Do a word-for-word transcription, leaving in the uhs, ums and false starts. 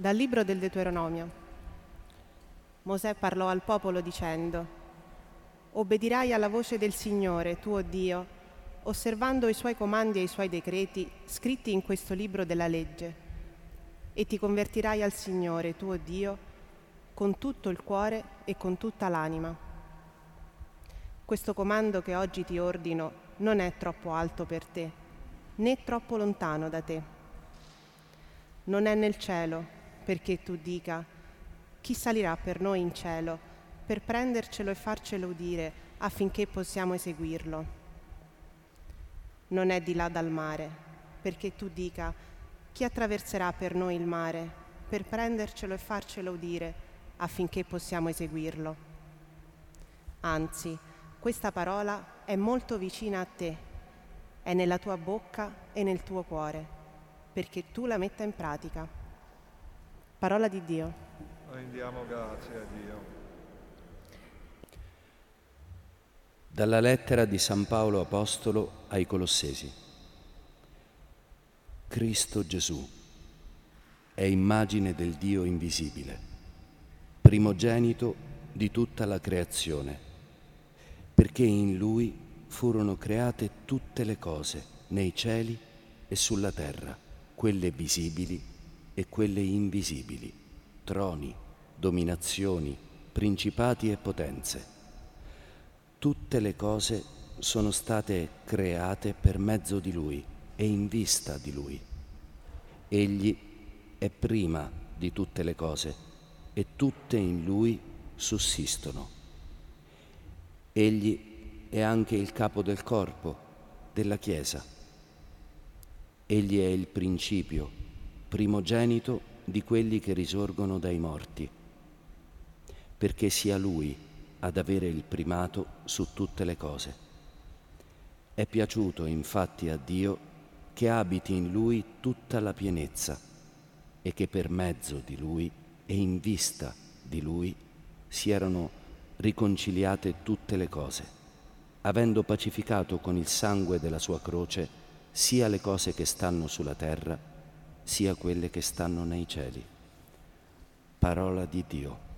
Dal libro del Deuteronomio. Mosè parlò al popolo dicendo: obbedirai alla voce del Signore, tuo Dio, osservando i suoi comandi e i suoi decreti scritti in questo libro della legge, e ti convertirai al Signore, tuo Dio, con tutto il cuore e con tutta l'anima. Questo comando che oggi ti ordino non è troppo alto per te, né troppo lontano da te. Non è nel cielo, perché tu dica: chi salirà per noi in cielo per prendercelo e farcelo udire affinché possiamo eseguirlo? Non è di là dal mare, perché tu dica: chi attraverserà per noi il mare per prendercelo e farcelo udire affinché possiamo eseguirlo? Anzi, questa parola è molto vicina a te, è nella tua bocca e nel tuo cuore, perché tu la metta in pratica. Parola di Dio. Rendiamo grazie a Dio. Dalla lettera di San Paolo Apostolo ai Colossesi. Cristo Gesù è immagine del Dio invisibile, primogenito di tutta la creazione, perché in Lui furono create tutte le cose, nei cieli e sulla terra, quelle visibili e quelle invisibili, troni, dominazioni, principati e potenze. Tutte le cose sono state create per mezzo di Lui e in vista di Lui. Egli è prima di tutte le cose e tutte in Lui sussistono. Egli è anche il capo del corpo, della Chiesa. Egli è il principio, primogenito di quelli che risorgono dai morti, perché sia Lui ad avere il primato su tutte le cose. È piaciuto infatti a Dio che abiti in Lui tutta la pienezza e che per mezzo di Lui e in vista di Lui siano riconciliate tutte le cose, avendo pacificato con il sangue della sua croce sia le cose che stanno sulla terra, sia quelle che stanno nei cieli. Parola di Dio.